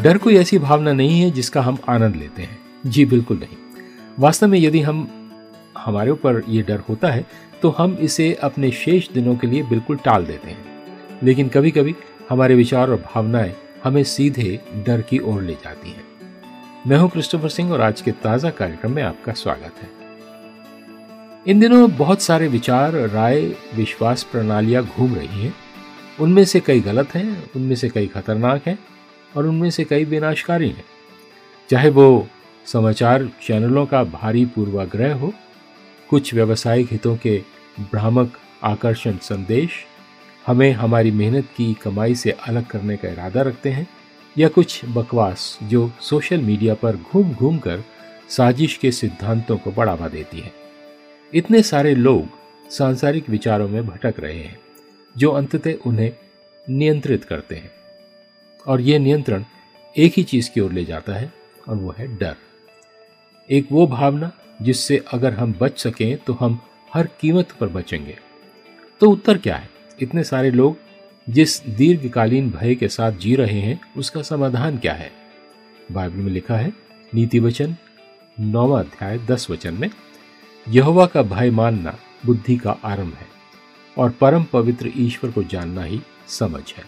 डर कोई ऐसी भावना नहीं है जिसका हम आनंद लेते हैं। जी बिल्कुल नहीं। वास्तव में यदि हमारे ऊपर ये डर होता है तो हम इसे अपने शेष दिनों के लिए बिल्कुल टाल देते हैं। लेकिन कभी कभी हमारे विचार और भावनाएं हमें सीधे डर की ओर ले जाती हैं। मैं हूं क्रिस्टोफर सिंह और आज के ताजा कार्यक्रम में आपका स्वागत है। इन दिनों बहुत सारे विचार, राय, विश्वास प्रणालियां घूम रही हैं। उनमें से कई गलत हैं, उनमें से कई खतरनाक हैं और उनमें से कई विनाशकारी हैं। चाहे वो समाचार चैनलों का भारी पूर्वाग्रह हो, कुछ व्यावसायिक हितों के भ्रामक आकर्षण संदेश हमें हमारी मेहनत की कमाई से अलग करने का इरादा रखते हैं, या कुछ बकवास जो सोशल मीडिया पर घूम घूम कर साजिश के सिद्धांतों को बढ़ावा देती है। इतने सारे लोग सांसारिक विचारों में भटक रहे हैं जो अंततः उन्हें नियंत्रित करते हैं, और यह नियंत्रण एक ही चीज की ओर ले जाता है और वो है डर। एक वो भावना जिससे अगर हम बच सकें तो हम हर कीमत पर बचेंगे। तो उत्तर क्या है? इतने सारे लोग जिस दीर्घकालीन भय के साथ जी रहे हैं, उसका समाधान क्या है? बाइबल में लिखा है, नीति वचन 9वां अध्याय 10 वचन में, यहोवा का भय मानना बुद्धि का आरंभ है और परम पवित्र ईश्वर को जानना ही समझ है।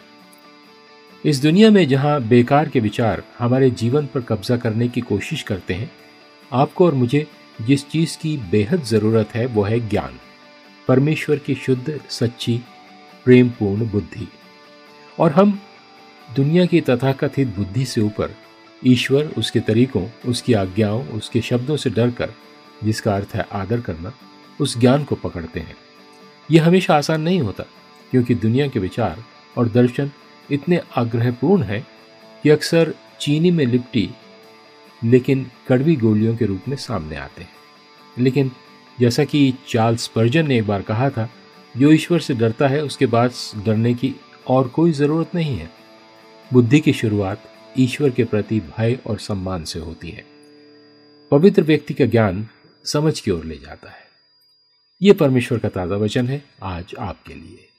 इस दुनिया में जहां बेकार के विचार हमारे जीवन पर कब्जा करने की कोशिश करते हैं, आपको और मुझे जिस चीज की बेहद जरूरत है वो है ज्ञान, परमेश्वर की शुद्ध, सच्ची, प्रेमपूर्ण बुद्धि। और हम दुनिया की तथाकथित बुद्धि से ऊपर ईश्वर, उसके तरीकों, उसकी आज्ञाओं, उसके शब्दों से डरकर, जिसका अर्थ है आदर करना, उस ज्ञान को पकड़ते हैं। यह हमेशा आसान नहीं होता, क्योंकि दुनिया के विचार और दर्शन इतने आग्रहपूर्ण हैं कि अक्सर चीनी में लिपटी लेकिन कड़वी गोलियों के रूप में सामने आते हैं। लेकिन जैसा कि चार्ल्स स्पर्जन ने एक बार कहा था, जो ईश्वर से डरता है उसके पास डरने की और कोई जरूरत नहीं है। बुद्धि की शुरुआत ईश्वर के प्रति भय और सम्मान से होती है। पवित्र व्यक्ति का ज्ञान समझ की ओर ले जाता है। यह परमेश्वर का ताजा वचन है आज आपके लिए।